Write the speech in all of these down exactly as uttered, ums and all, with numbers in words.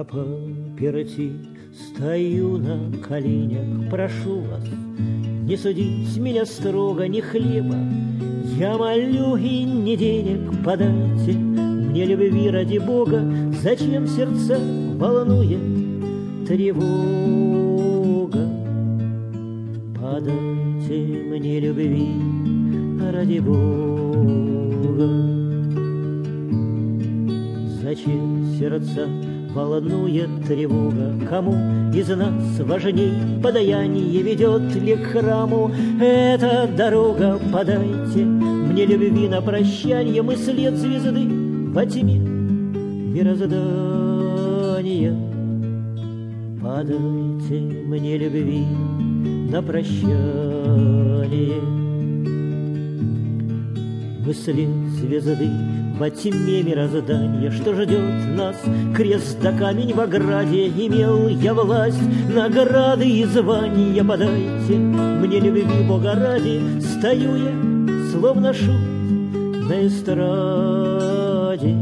паперти стою на коленях, прошу вас, не судить меня строго, ни хлеба я молю и ни денег подайте мне любви ради Бога, зачем сердца волнует тревога? Подайте мне любви ради Бога. Зачем сердца волнует тревога? Кому из нас важней подаяние ведет ли к храму эта дорога? Подайте мне любви на прощанье, мы след звезды во тьме мироздания. Подайте мне любви на прощание. Мы след звезды во тьме мироздания. Что ждет нас? Крест да камень в ограде. Имел я власть, награды и звания. Подайте мне любви Бога ради. Стою я, словно шут на эстраде.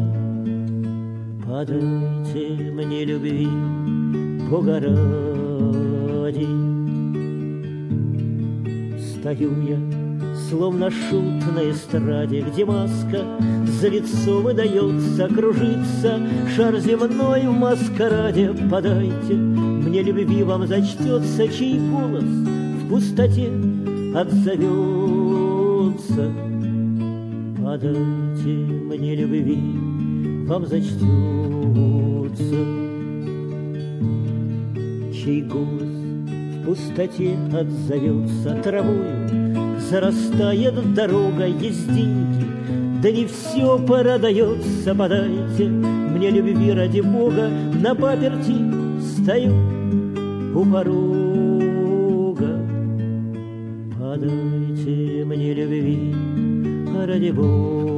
Подайте мне любви Бога ради. Стою я, словно шут на эстраде, где маска за лицо выдается, кружится шар земной в маскараде. Подайте мне любви, вам зачтется, чей голос в пустоте отзовется. Подайте мне любви, вам зачтется, чей голос в пустоте отзовется. Травою зарастает дорога, есть деньги, да не все продается. Подайте мне любви ради Бога, на паперти стою у порога. Подайте мне любви ради Бога.